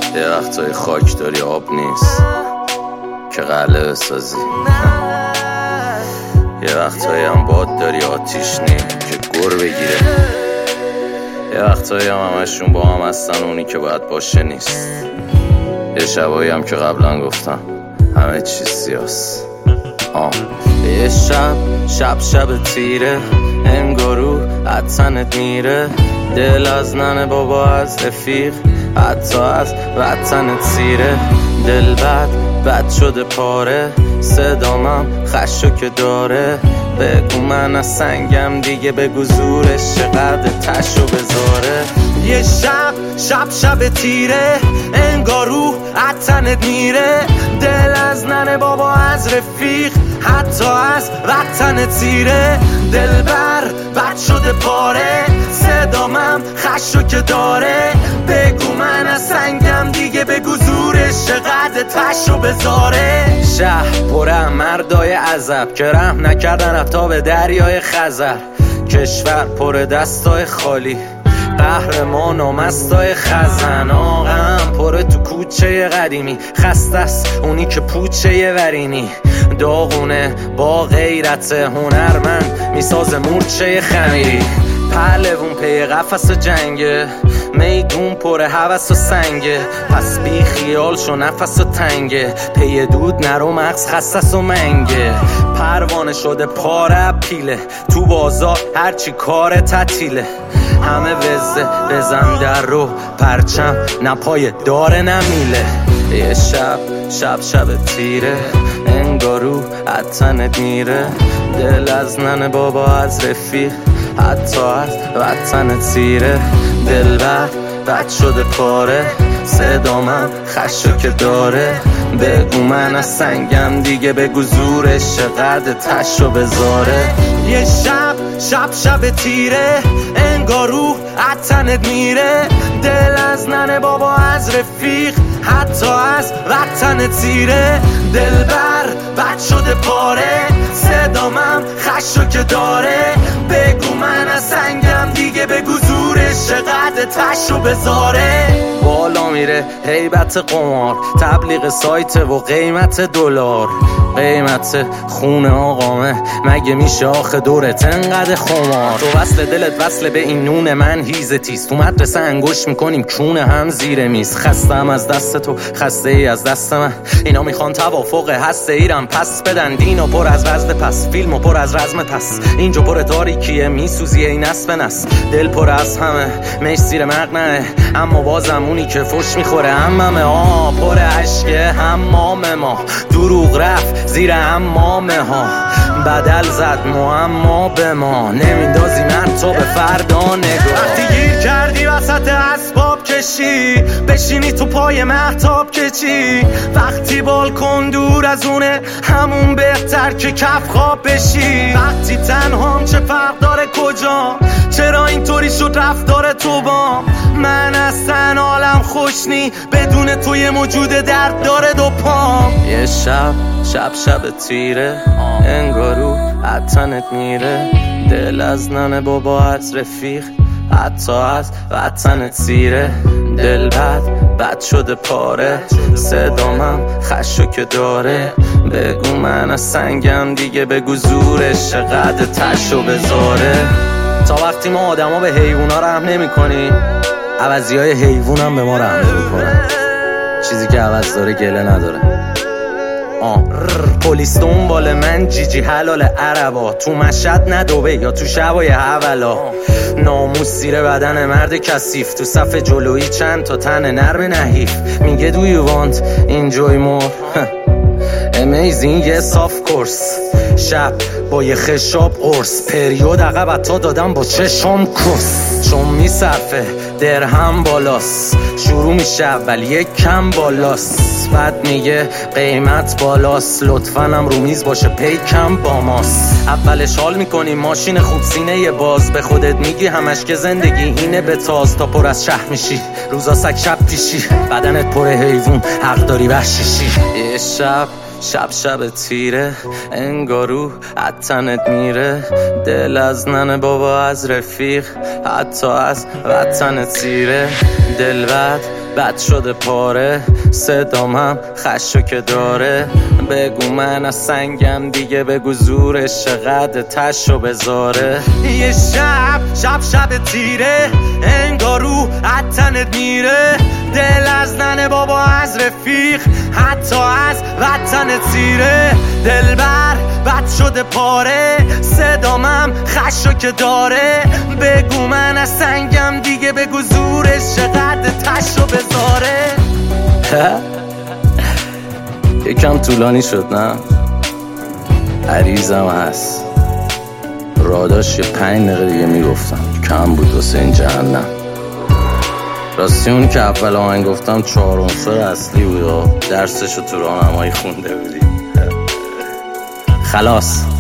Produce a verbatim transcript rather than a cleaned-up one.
یه وقتای خاک داری آب نیست که قلعه بسازی، یه وقتایی هم باد داری آتیش نیم که گر بگیره، یه وقتایی هم همشون با هم هستن اونی که باید باشه نیست، یه شبایی هم که قبلا گفتم همه چیز سیاست. آه. یه شب شب شب تیره انگارو عطنت میره، دل از ننه بابا از رفیق حتی از وطنت سیره، دل بد بد شده پاره، صدامم خشو که داره، بگو من از سنگم دیگه، بگو زورش چقدر تشو بذاره. یه شب شب شب تیره انگارو عطنت میره، دل از ننه بابا از رفیق حتی از وطنت سیره، دل بر بد شده پاره، صدامم خشو که داره، بگو من از سنگم دیگه، بگو زورش چقدر تشو بذاره. شهر پره مردای عذب که رحم نکردن حتی به دریای خزر، کشور پر دستای خالی، قهرمان و مستای خزن، آقام پره تو کوچه قدیمی، خسته است اونی که پوچه ورینی، داغونه با غیرت هنرمند میساز مورچه خمیری، پهلوون پی قفس جنگه، میدون پر هوس و سنگه، پس بی خیال شو نفس و تنگه، پی دود نرو مغز خصص و منگه، پروانه شده پاره پیله، تو بازار هرچی کار تعطیله، همه وزه بزن در رو پرچم نپای داره نمیله. یه شب شب شب تیره انگارو عطنت میره، دل از ننه بابا از رفیق حتی از وطنت سیره، دل بد بد شده پاره، صدامم خشو که داره، بگو من از سنگم دیگه، بگو زورش چقدر تشو بذاره. یه شب شب شب تیره انگارو عطنت میره، دل از ننه بابا از رفیق حتی از وطنت سیره، دل بر بد شده پاره، صدامم خشو که داره، بگو من از سنگم دیگه، بگو زورش چقدر تشو بذاره. بالا میره هیبت قمار، تبلیغ سایت و قیمت دلار، قیمت خون آقامه مگه میشه آخه دورت انقدر خمار، تو وصل دلت وصل به این نون من هیزه تیز، تو مدرسه انگوش میکنیم کونه هم زیر میز، خستم از دست تو خسته ای از دست من، اینا میخوان توافق هسته ایرم پس بدن، دینو پر از وزد پس، فیلمو پر از رزم پس، اینجا پر تاریکیه میسوزی این نسب نس، دل پر از همه میش زیر مقنعه، اما بازم اونی که فش میخوره هممه، آه پر عشقه حمام ما، دروغ رفت زیر حمامه ها، بدل زد معما به ما، نمیندازی من تو به فردا نگاه. وقتی گیر کردی وسط اسباب کشی، بشینی تو پای مهتاب کچی، وقتی بالکن دور از اونه همون بهتر که کف خواب بشی، وقتی تنهام چه فرق داره کجا، چرا اینطوری شد رفتار تو با من، اصلا حالم خوش نی بدون تو یه موجود درد داره دو پام. یه شب شب شب تیره انگارو عطنت میره، دل از ننه بابا از رفیق حتی از وطنت سیره، دل بد بد شده پاره، صدامم خشو که داره، بگو من از سنگم دیگه، بگو زورش چقدر تشو بذاره. تا وقتی ما آدما به حیوونا رحم نمی کنیم، عوضی های حیوون هم به ما رحم نمی کنن، چیزی که عوض داره گله نداره. آه پلیس دنبال من جیجی حلال عربا، تو مشهد ندوبه یا تو شبای اولا، ناموس زیر بدن مرد کثیف، تو صف جلویی چند تا تن نرم نحیف، میگه do you want enjoy more amazing yes of course، شب با یه خشاب قرص، پریود عقب تا دادم با چشم کس، چون میصرفه درهم بالاست، شروع میشه اول یک کم بالاست، بعد میگه قیمت بالاست، لطفاً هم رو میز باشه پیکم با ماست، اولش حال میکنی ماشین خوب سینه یه باز، به خودت میگی همش که زندگی اینه به تاز، تا پر از شهر میشی روزا سگ شب پیشی، بدنت پر حیوون حق داری وحشیشی. یه شب شب شب تیره انگارو عطنت میره، دل از ننه بابا از رفیق حتی از وطنت سیره، دل بد بد شده پاره صدامم خشو که داره بگو من از سنگم دیگه بگو زورش چقدر تشو بذاره یه شب شب شب تیره انگار رو عطنت میره دل از ننه بابا از رفیق حتی از وطنت سیره دلبر بد شده پاره صدامم خشو که داره بگو من از سنگم دیگه بگو زورش چقدر تشو بذاره یکم طولانی شد نه؟ عریضم هست راداش یه پنج دقیقه دیگه میگفتم کم بود واسه این جهنم راستی اون که اول آهنگ گفتم چهار عنصر اصلی بود درسشو تو راهنمایی خونده بودی خلاص